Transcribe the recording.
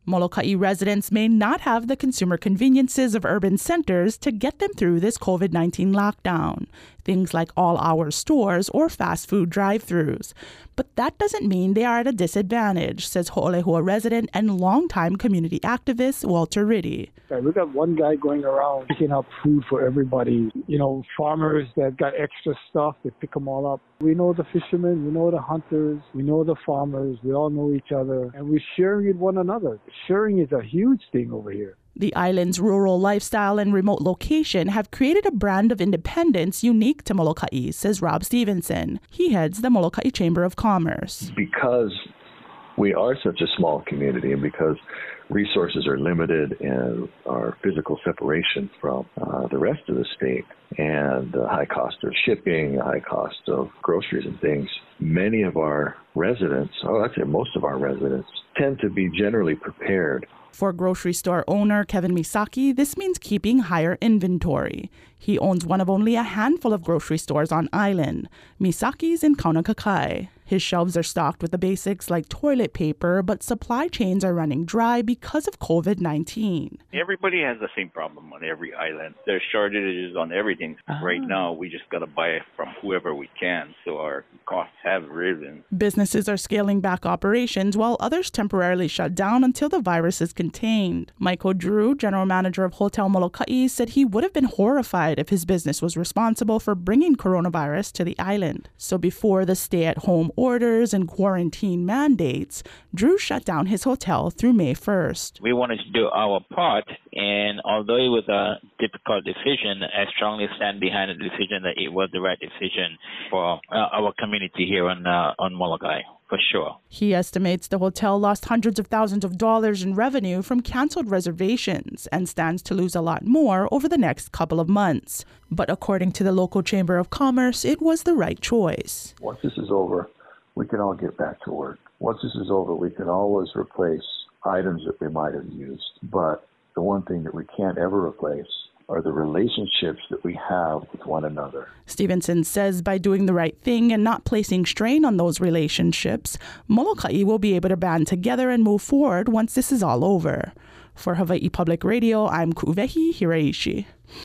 Molokai residents may not have the consumer conveniences of urban centers to get them through this COVID-19 lockdown, things like all-hour stores or fast food drive-thrus. But that doesn't mean they are at a disadvantage, says Ho'olehua resident and longtime community activist Walter Riddy. We got one guy going around picking up food for everybody. You know, farmers that got extra stuff, they pick them all up. We know the fishermen, we know the hunters, we know the farmers, we all know each other, and we're sharing with one another. Sharing is a huge thing over here. The island's rural lifestyle and remote location have created a brand of independence unique to Molokai, says Rob Stevenson. He heads the Molokai Chamber of Commerce. Because we are such a small community and because resources are limited and our physical separation from the rest of the state and the high cost of shipping, high cost of groceries and things, many of our residents, I'd say most of our residents, tend to be generally prepared. For grocery store owner Kevin Misaki, this means keeping higher inventory. He owns one of only a handful of grocery stores on island. Misaki's in Kaunakakai. His shelves are stocked with the basics like toilet paper, but supply chains are running dry because of COVID-19. Everybody has the same problem on every island. There's shortages on everything. Right now, we just got to buy it from whoever we can, so our costs have risen. Businesses are scaling back operations while others temporarily shut down until the virus is contained. Michael Drew, general manager of Hotel Molokai, said he would have been horrified if his business was responsible for bringing coronavirus to the island. So before the stay-at-home orders and quarantine mandates, Drew shut down his hotel through May 1st. We wanted to do our part, and although it was a difficult decision, I strongly stand behind the decision that it was the right decision for our community here on Molokai. For sure. He estimates the hotel lost hundreds of thousands of dollars in revenue from canceled reservations and stands to lose a lot more over the next couple of months. But according to the local Chamber of Commerce, it was the right choice. Once this is over, we can all get back to work. Once this is over, we can always replace items that we might have used. But the one thing that we can't ever replace are the relationships that we have with one another. Stevenson says by doing the right thing and not placing strain on those relationships, Molokai will be able to band together and move forward once this is all over. For Hawaii Public Radio, I'm Ku'uwehi Hiraishi.